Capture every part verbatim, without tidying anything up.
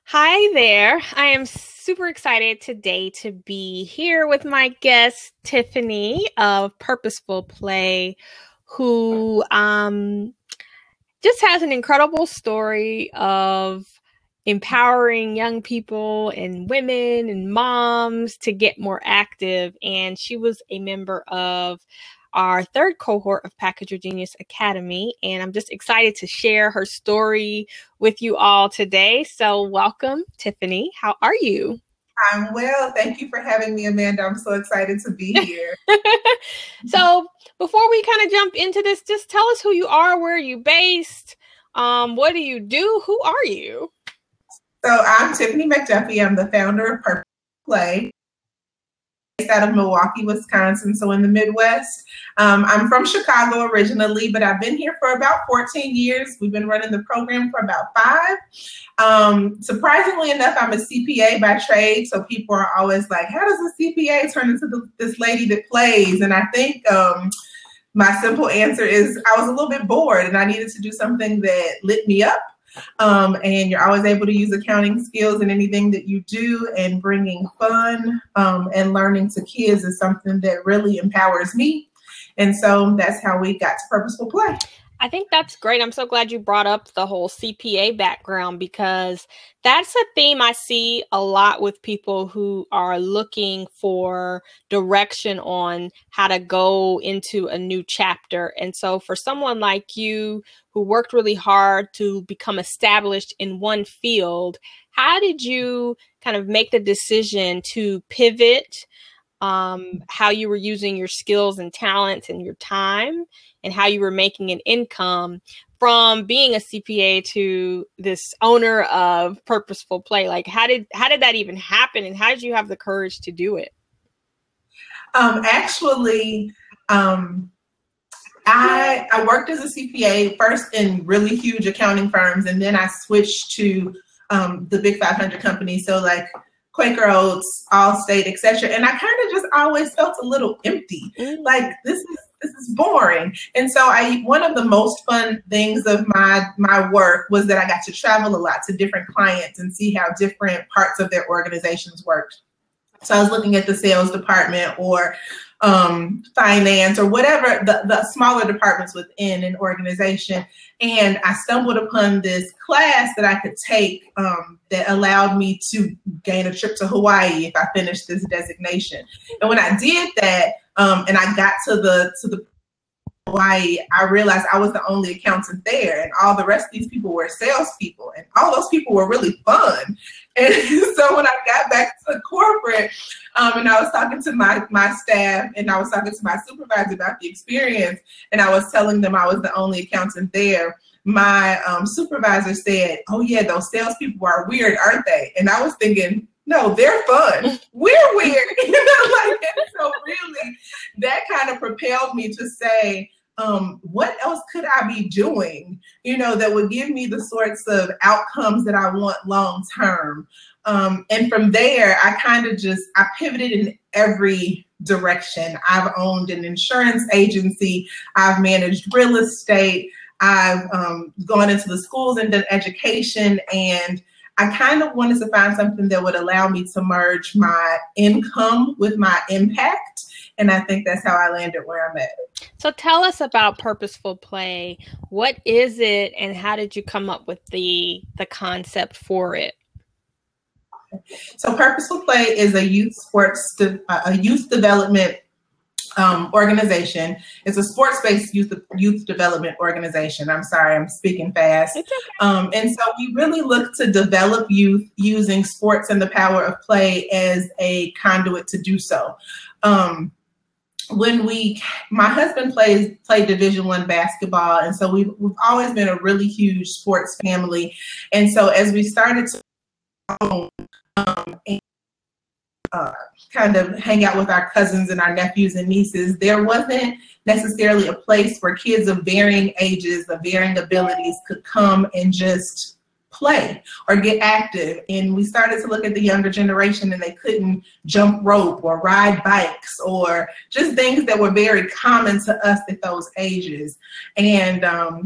Hi there. I am super excited today to be here with my guest, Tiffany of Purposeful Play, who um, just has an incredible story of empowering young people and women and moms to get more active. And she was a member of our third cohort of Package Your Genius Academy. And I'm just excited to share her story with you all today. So welcome, Tiffany. How are you? I'm well. Thank you for having me, Amanda. I'm so excited to be here. So before we kind of jump into this, just tell us who you are, where are you based, um, what do you do, who are you? So I'm Tiffany McDuffie. I'm the founder of Purposeful Play, based out of Milwaukee, Wisconsin, so in the Midwest. Um, I'm from Chicago originally, but I've been here for about fourteen years. We've been running the program for about five. Um, surprisingly enough, I'm a C P A by trade, so people are always like, how does a C P A turn into the, this lady that plays? And I think um, my simple answer is I was a little bit bored and I needed to do something that lit me up. Um, and you're always able to use accounting skills in anything that you do, and bringing fun um, and learning to kids is something that really empowers me. And so that's how we got to Purposeful Play. I think that's great. I'm so glad you brought up the whole C P A background, because that's a theme I see a lot with people who are looking for direction on how to go into a new chapter. And so for someone like you who worked really hard to become established in one field, how did you kind of make the decision to pivot, um, how you were using your skills and talents and your time, and how you were making an income from being a C P A to this owner of Purposeful Play? Like, how did how did that even happen, and how did you have the courage to do it? Um, actually, um, I I worked as a C P A first in really huge accounting firms, and then I switched to um, the big five hundred companies. So like Quaker Oats, Allstate, et cetera. And I kind of just always felt a little empty. Mm. Like this is this is boring. And so I one of the most fun things of my my work was that I got to travel a lot to different clients and see how different parts of their organizations worked. So I was looking at the sales department or um, finance or whatever, the, the smaller departments within an organization. And I stumbled upon this class that I could take um, that allowed me to gain a trip to Hawaii if I finished this designation. And when I did that, um, and I got to the to the Hawaii, I realized I was the only accountant there, and all the rest of these people were salespeople, and all those people were really fun. And so when I got back to corporate, um, and I was talking to my my staff, and I was talking to my supervisor about the experience, and I was telling them I was the only accountant there, my um, supervisor said, "Oh yeah, those salespeople are weird, aren't they?" And I was thinking, no, they're fun. We're weird. You know, like, and so really that kind of propelled me to say, um, what else could I be doing, you know, that would give me the sorts of outcomes that I want long term. Um, and from there, I kind of just, I pivoted in every direction. I've owned an insurance agency. I've managed real estate. I've um, gone into the schools and done education, and I kind of wanted to find something that would allow me to merge my income with my impact. And I think that's how I landed where I'm at. So tell us about Purposeful Play. What is it, and how did you come up with the the concept for it? So Purposeful Play is a youth sports, de- a youth development Um, organization. It's a sports-based youth youth development organization. I'm sorry, I'm speaking fast. It's okay. Um, and so we really look to develop youth using sports and the power of play as a conduit to do so. Um, when we, my husband plays played Division One basketball, and so we've, we've always been a really huge sports family. And so as we started to um, and Uh, kind of hang out with our cousins and our nephews and nieces, there wasn't necessarily a place where kids of varying ages, of varying abilities could come and just play or get active. And we started to look at the younger generation, and they couldn't jump rope or ride bikes or just things that were very common to us at those ages. And um,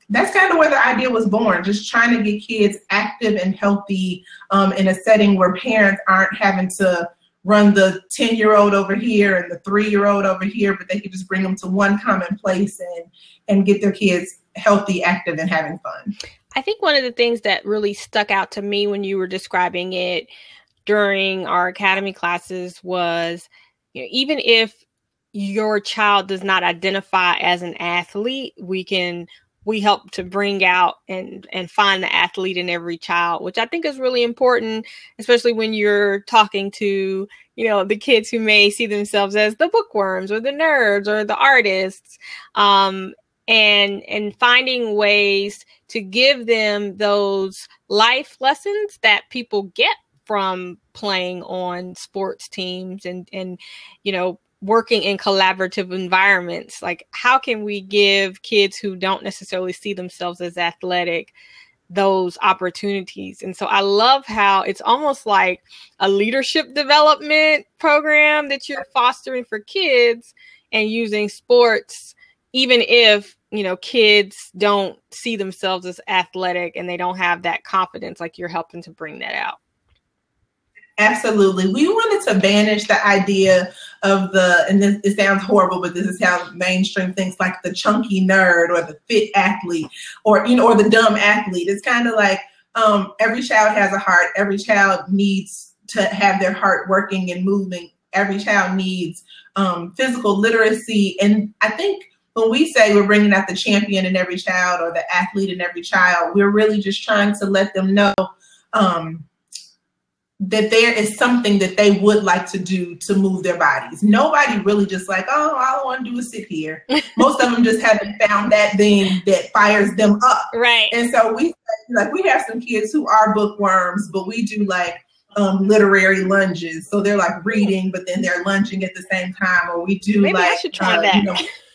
that's kind of where the idea was born, just trying to get kids active and healthy um, in a setting where parents aren't having to run the ten-year-old over here and the three-year-old over here, but they could just bring them to one common place and, and get their kids healthy, active, and having fun. I think one of the things that really stuck out to me when you were describing it during our academy classes was, you know, even if your child does not identify as an athlete, we can we help to bring out and, and find the athlete in every child, which I think is really important, especially when you're talking to, you know, the kids who may see themselves as the bookworms or the nerds or the artists, um, and, and finding ways to give them those life lessons that people get from playing on sports teams and, and, you know, working in collaborative environments. Like, how can we give kids who don't necessarily see themselves as athletic those opportunities? And so I love how it's almost like a leadership development program that you're fostering for kids and using sports, even if, you know, kids don't see themselves as athletic and they don't have that confidence, like you're helping to bring that out. Absolutely. We wanted to banish the idea of the, and this, it sounds horrible, but this is how mainstream thinks, like the chunky nerd or the fit athlete or, you know, or the dumb athlete. It's kind of like um, every child has a heart. Every child needs to have their heart working and moving. Every child needs um, physical literacy. And I think when we say we're bringing out the champion in every child or the athlete in every child, we're really just trying to let them know um, that there is something that they would like to do to move their bodies. Nobody really just like, oh, all I want to do is sit here. Most of them just haven't found that thing that fires them up. Right. And so we like we have some kids who are bookworms, but we do like um, literary lunges. So they're like reading, but then they're lunging at the same time. Or we do Maybe like I should try uh, that. You know,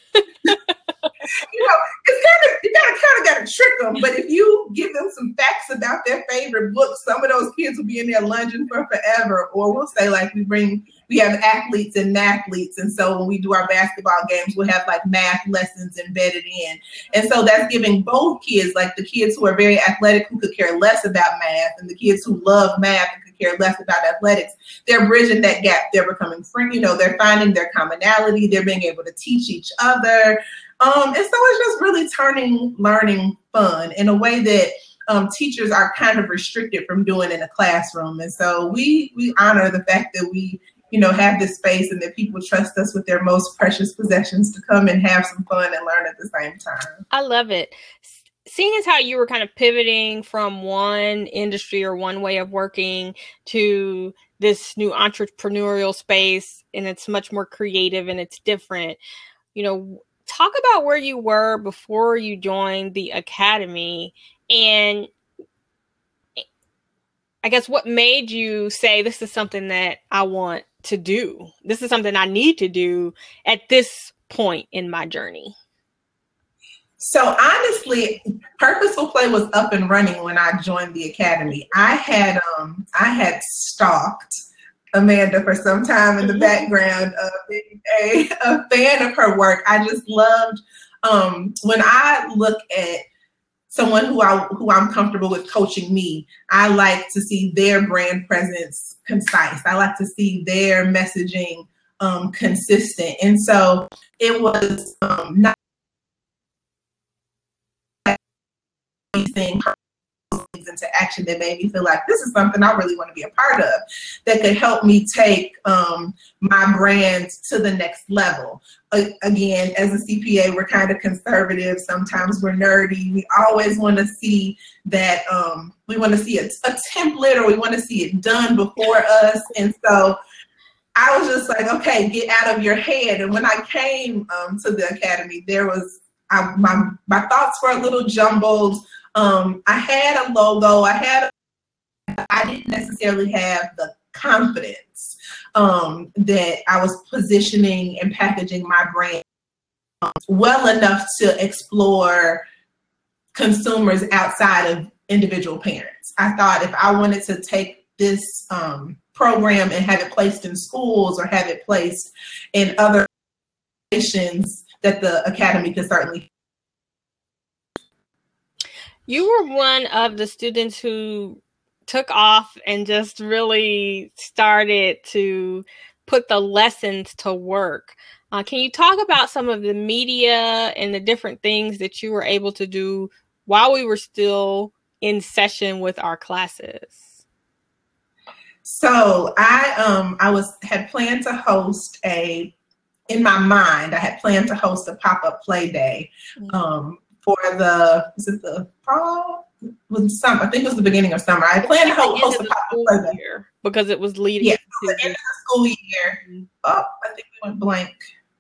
you know, it's kind of, you gotta kind of gotta trick them. But if you give them some facts about their favorite books, some of those kids will be in there lunging for forever. Or we'll say like we bring, we have athletes and mathletes. And so when we do our basketball games, we'll have like math lessons embedded in. And so that's giving both kids, like the kids who are very athletic, who could care less about math, and the kids who love math and could care less about athletics. They're bridging that gap. They're becoming friends. You know, they're finding their commonality. They're being able to teach each other. Um, and so it's just really turning learning fun in a way that um, teachers are kind of restricted from doing in a classroom. And so we we honor the fact that we, you know, have this space and that people trust us with their most precious possessions to come and have some fun and learn at the same time. I love it. Seeing as how you were kind of pivoting from one industry or one way of working to this new entrepreneurial space, and it's much more creative and it's different, you know, talk about where you were before you joined the academy, and I guess what made you say, this is something that I want to do. This is something I need to do at this point in my journey. So honestly, Purposeful Play was up and running when I joined the academy. I had um I had stalked Amanda for some time in the background, of being a, a fan of her work. I just loved um, when I look at someone who I who I'm comfortable with coaching me. I like to see their brand presence concise. I like to see their messaging um, consistent, and so it was um, not anything into action that made me feel like this is something I really want to be a part of, that could help me take um, my brand to the next level. Uh, again, as a C P A, we're kind of conservative. Sometimes we're nerdy. We always want to see that, um, we want to see a, a template, or we want to see it done before us. And so I was just like, okay, get out of your head. And when I came um, to the academy, there was, I, my, my thoughts were a little jumbled. Um, I had a logo. I had, a, I didn't necessarily have the confidence um, that I was positioning and packaging my brand well enough to explore consumers outside of individual parents. I thought if I wanted to take this um, program and have it placed in schools or have it placed in other organizations, that the academy could certainly. You were one of the students who took off and just really started to put the lessons to work. Uh, can you talk about some of the media and the different things that you were able to do while we were still in session with our classes? So I um I was had planned to host a in my mind I had planned to host a pop-up play day um for the was it the fall was summer I think it was the beginning of summer. I planned to host, host a pop-up play day because it was leading yeah, into the end of the school year. Mm-hmm. Oh, I think we went blank.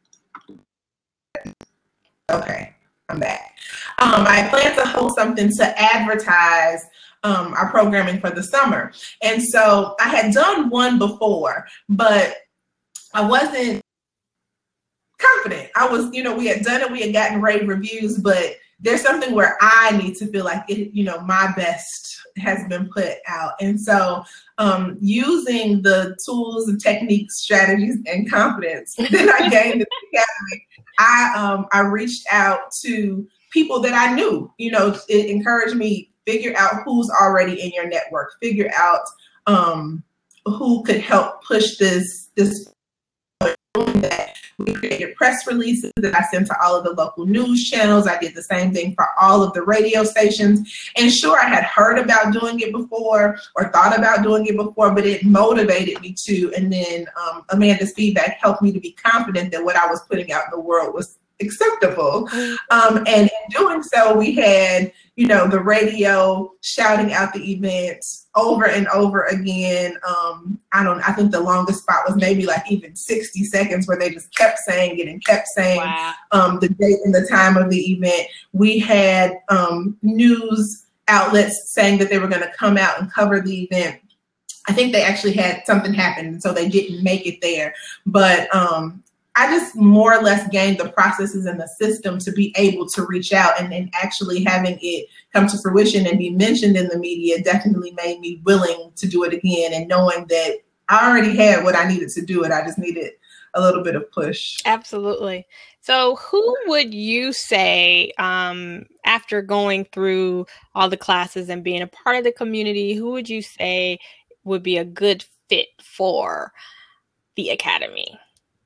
Okay, I'm back. Um, I planned to host something to advertise um, our programming for the summer. And so I had done one before, but I wasn't confident. I was, you know, we had done it, we had gotten rave reviews, but there's something where I need to feel like it, you know, my best has been put out. And so um, using the tools and techniques, strategies, and confidence that I gained in the academy, I um, I reached out to people that I knew. You know, it encouraged me figure out who's already in your network, figure out um, who could help push this this. That we created press releases that I sent to all of the local news channels. I did the same thing for all of the radio stations. And sure, I had heard about doing it before or thought about doing it before, but it motivated me to. And then um, Amanda's feedback helped me to be confident that what I was putting out in the world was acceptable. Um, and in doing so, we had, you know, the radio shouting out the events over and over again. Um, I don't, I think the longest spot was maybe like even sixty seconds where they just kept saying it and kept saying wow. um, the date and the time of the event. We had um, news outlets saying that they were going to come out and cover the event. I think they actually had something happen, and so they didn't make it there. But um, I just more or less gained the processes and the system to be able to reach out, and then actually having it come to fruition and be mentioned in the media definitely made me willing to do it again, and knowing that I already had what I needed to do it. I just needed a little bit of push. Absolutely. So who would you say, um, after going through all the classes and being a part of the community, who would you say would be a good fit for the academy?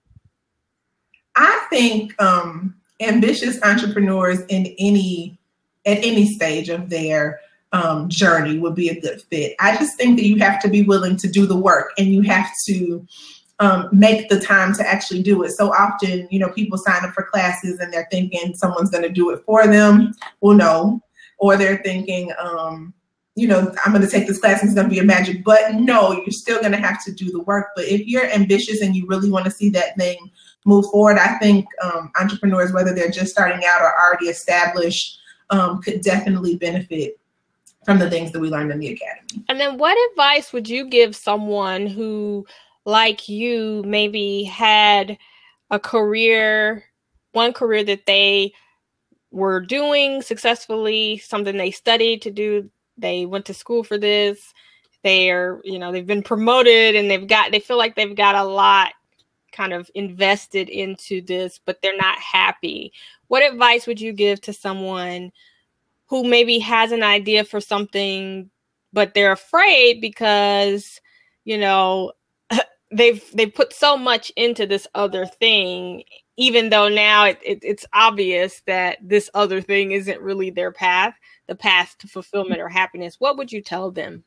I think um, ambitious entrepreneurs in any at any stage of their um, journey would be a good fit. I just think that you have to be willing to do the work, and you have to um, make the time to actually do it. So often, you know, people sign up for classes and they're thinking someone's going to do it for them. Well, no. Or they're thinking, um, you know, I'm going to take this class and it's going to be a magic. But no, you're still going to have to do the work. But if you're ambitious and you really want to see that thing move forward, I think um, entrepreneurs, whether they're just starting out or already established, um, could definitely benefit from the things that we learned in the academy. And then what advice would you give someone who, like you, maybe had a career, one career that they were doing successfully, something they studied to do, they went to school for this, they're, you know, they've been promoted and they've got, they feel like they've got a lot kind of invested into this, but they're not happy. What advice would you give to someone who maybe has an idea for something, but they're afraid because, you know, they've they've put so much into this other thing, even though now it, it, it's obvious that this other thing isn't really their path, the path to fulfillment or happiness? What would you tell them?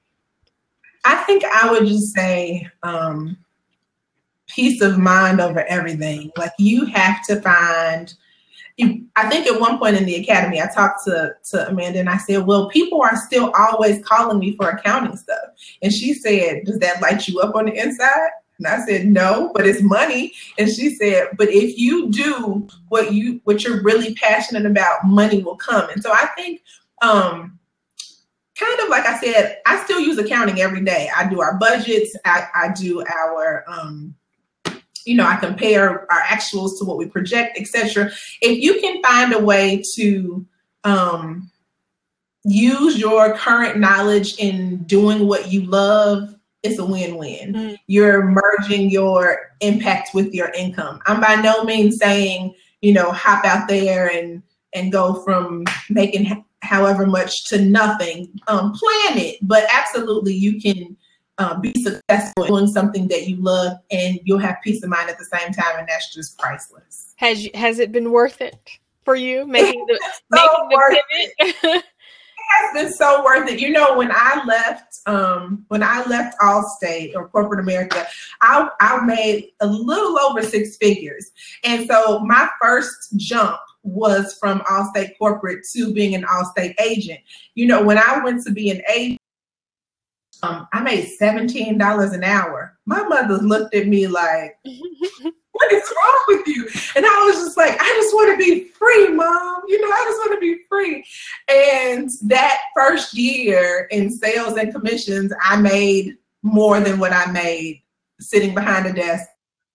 I think I would just say um, peace of mind over everything. Like, you have to find, you, I think at one point in the academy, I talked to, to Amanda and I said, well, people are still always calling me for accounting stuff. And she said, does that light you up on the inside? And I said, no, but it's money. And she said, but if you do what you, what you're really passionate about, money will come. And so I think, um, kind of like I said, I still use accounting every day. I do our budgets. I, I do our, um, you know, I compare our actuals to what we project, et cetera. If you can find a way to um, use your current knowledge in doing what you love, it's a win-win. Mm-hmm. You're merging your impact with your income. I'm by no means saying, you know, hop out there and and go from making however much to nothing. Um, plan it, but absolutely you can um, be successful doing something that you love, and you'll have peace of mind at the same time, and that's just priceless. Has has it been worth it for you making the so making the pivot? Has been so worth it. You know, when I left, um, when I left Allstate or corporate America, I, I made a little over six figures. And so my first jump was from Allstate corporate to being an Allstate agent. You know, when I went to be an agent, um, I made seventeen dollars an hour. My mother looked at me like, what is wrong with you? And I was just like, I just want to be free, Mom. You know, I just want to be free. And that first year in sales and commissions, I made more than what I made sitting behind a desk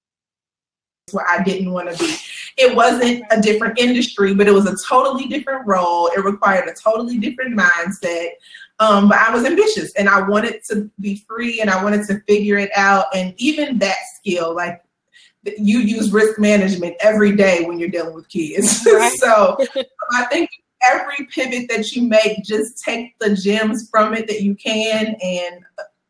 where I didn't want to be. It wasn't a different industry, but it was a totally different role. It required a totally different mindset. Um, but I was ambitious and I wanted to be free and I wanted to figure it out. And even that skill, like, you use risk management every day when you're dealing with kids. Right. So I think every pivot that you make, just take the gems from it that you can and,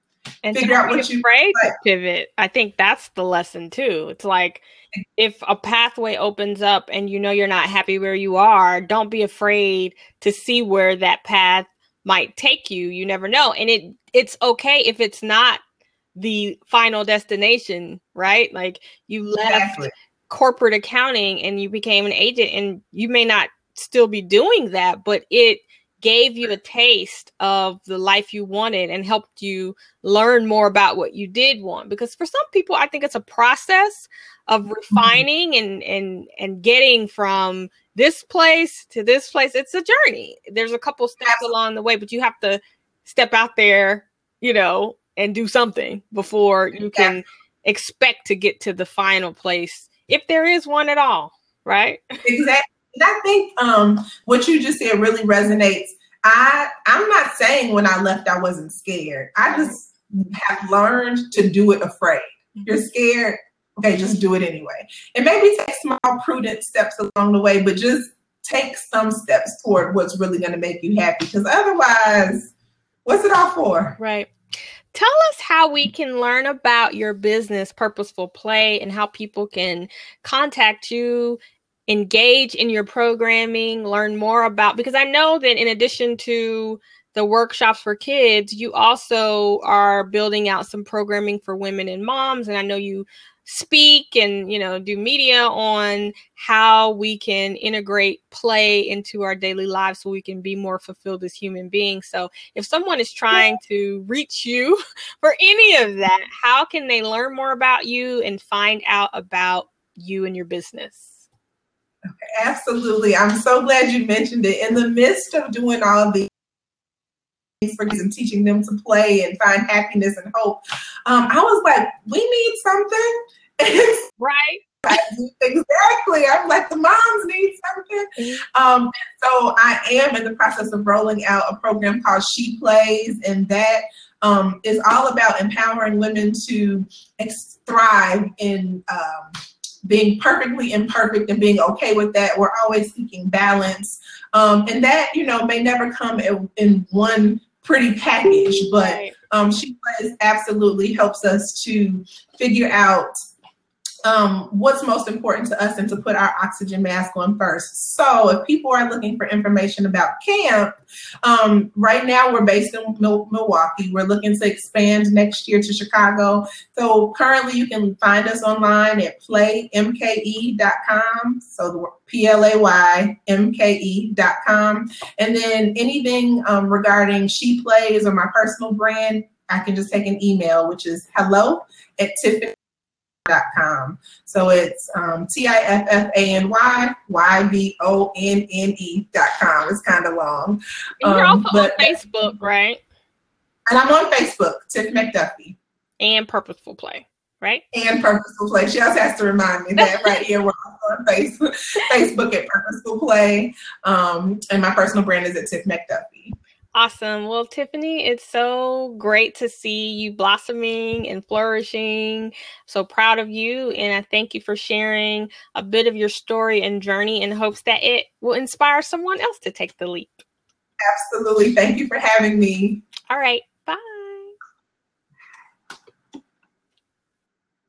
and figure out what you afraid like. to pivot. I think that's the lesson too. It's like if a pathway opens up and you know you're not happy where you are, don't be afraid to see where that path might take you. You never know. And it it's okay if it's not the final destination, right? Like you left exactly. corporate accounting and you became an agent, and you may not still be doing that, but it gave you a taste of the life you wanted and helped you learn more about what you did want. Because for some people, I think it's a process of refining mm-hmm. and, and, and getting from this place to this place. It's a journey. There's a couple steps Absolutely. along the way, but you have to step out there, you know, and do something before you can yeah. expect to get to the final place, if there is one at all, right? Exactly. And I think um, what you just said really resonates. I, I'm not saying when I left, I wasn't scared. I just have learned to do it afraid. You're scared. Okay, just do it anyway. And maybe take small, prudent steps along the way, but just take some steps toward what's really going to make you happy. Because otherwise, what's it all for? Right. Tell us how we can learn about your business, Purposeful Play, and how people can contact you, engage in your programming, learn more about, because I know that in addition to the workshops for kids, you also are building out some programming for women and moms. And I know you speak and, you know, do media on how we can integrate play into our daily lives so we can be more fulfilled as human beings. So if someone is trying to reach you for any of that, how can they learn more about you and find out about you and your business? Okay, absolutely. I'm so glad you mentioned it. In the midst of doing all these for kids and teaching them to play and find happiness and hope, um, I was like, we need something. Right. Exactly. I'm like, the moms need something. Um, so I am in the process of rolling out a program called She Plays, and that um, is all about empowering women to ex- thrive in um, being perfectly imperfect and being okay with that. We're always seeking balance. Um, and that, you know, may never come in, in one pretty package, but um, She Plays absolutely helps us to figure out Um, what's most important to us and to put our oxygen mask on first. So if people are looking for information about camp, um, right now we're based in Mil- Milwaukee. We're looking to expand next year to Chicago. So currently you can find us online at play m k e dot com. So the P L A Y M K E dot com. And then anything um, regarding She Plays or my personal brand, I can just take an email, which is hello at Tiffany. Dot com. So it's um, T I F F A N Y Y V O N N E dot com. It's kind of long. And you're um, also on Facebook, right? And I'm on Facebook, Tiff McDuffie. And Purposeful Play, right? And Purposeful Play. She also has to remind me that right here. We're also on Facebook, Facebook at Purposeful Play. Um, and my personal brand is at Tiff McDuffie. Awesome. Well, Tiffany, it's so great to see you blossoming and flourishing. So proud of you. And I thank you for sharing a bit of your story and journey in hopes that it will inspire someone else to take the leap. Absolutely. Thank you for having me. All right.